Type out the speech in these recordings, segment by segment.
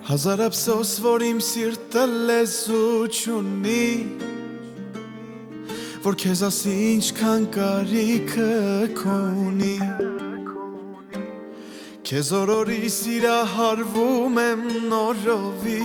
Հազար ափսոս, որ իմ սիրտը լեզու չունի, որ քեզ ասի ինչքան կարիքը քո ունի։ Քեզ օրորի սիրահարվում եմ նորովի,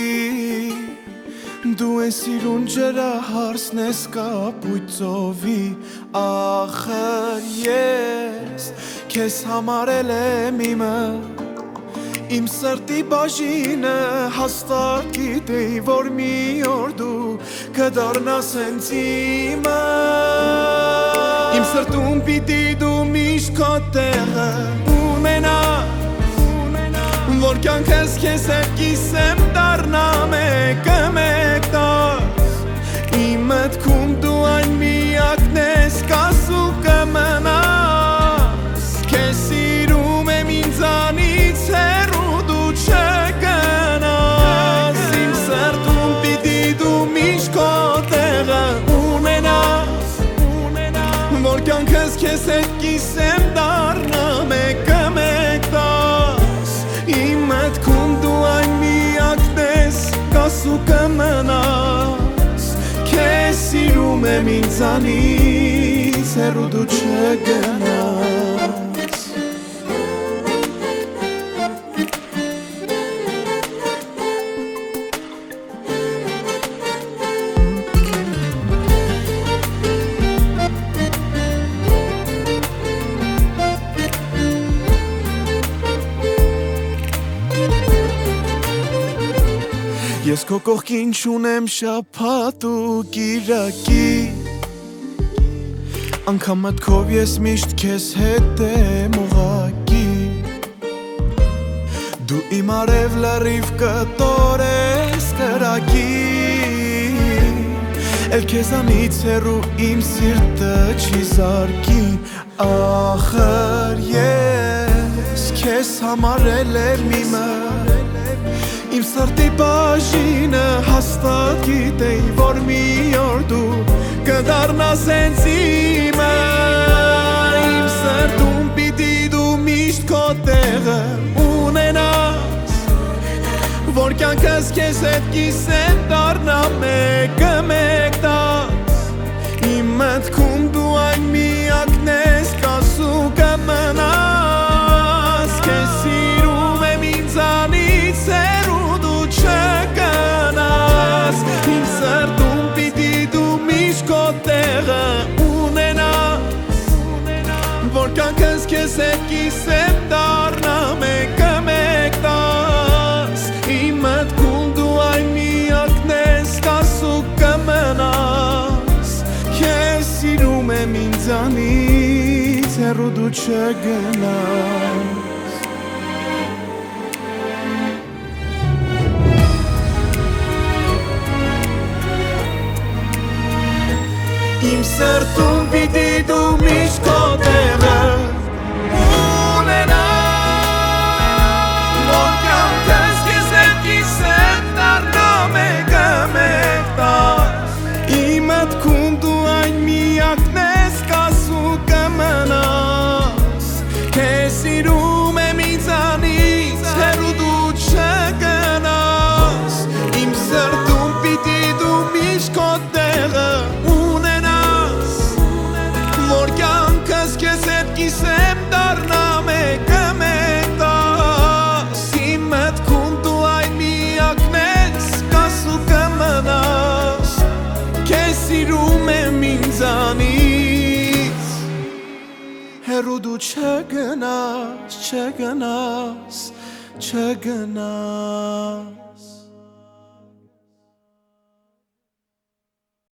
դու են սիրուն ջրահարսն ես կապույտ ծովի։ Ախր ես քեզ համարել եմ իմը, իմ սրտի բաժինը հաստատ գիտեի, որ մի օր դու կդառնաս հենց իմը։ Իմ սրտում պիտի դու միշտ քո տեղը ունենաս, որ կյանքս քեզ հետ կիսեմ դառնա մեկը մեկ տաս։ Իմ մտքում դու այն միակն ես, կասու կմնաս, քեզ սիրում եմ ինձանից հեռու դու չգնաս։ Իմ սրտում պիտի դու միշտ քո տեղը ունենաս, որ կյանքս քեզ հետ կիսեմ դառնա մեկը մեկ տաս։ Իմ մտքում դու այն միակն ես, կասու կմնաս, քեզ սիրում եմ ինձանից հեռու դու չգնաս։ Ես քո կողքին չունեմ շաբաթ ու կիրակի, անգամ մտքով ես միշտ քեզ հետ եմ ուղղակի։ Դու իմ արև լրիվ կտոր ես կրակի, էլ քեզանից հեռու իմ սիրտը չի զարկի։ Ախր ես քեզ համարել եմ իմը, իմ սրտի բաժինը հաստատ գիտեի, որ մի օր դու կդառնաս հենց իմը։ Իմ սրտում պիտի դու միշտ քո տեղը ունենաս, որ կյանքս քեզ հետ կիսեմ դառնա մեկը մեկ տաս։ Իմ մտքում դու այն միակն ես, կասու կմնաս, քեզ սիրում եմ ինձանից հեռու դու չգնաս։ Իմ սրտում պիտի դու միշտ քո տեղը ունենաս, որ կյանքս քեզ հետ կիսեմ դառնա մեկը մեկ տաս։ Իմ մտքում դու այն միակն ես, կասու կմնաս, քեզ սիրում եմ ինձանից հեռու դու չգնաս։ Իմ սրտում պիտի դու միշտ քո տեղը ունենաս, որ կյանքս քեզ հետ կիսեմ դառնա մեկը մեկ տաս։ Իմ մտքում դու այն միակն ես, կասու կմնաս, քեզ սիրում եմ ինձանից հեռու դու չգնաս։ Իմ սրտում պիտի դու միշտ քո տեղը կիսեմ դառնա մեկը մեկ տաս։ Իմ մտքում դու այն միակն ես, կասու կմնաս, քեզ սիրում եմ ինձանից հեռու դու չգնաս, չգնաս, չգնաս։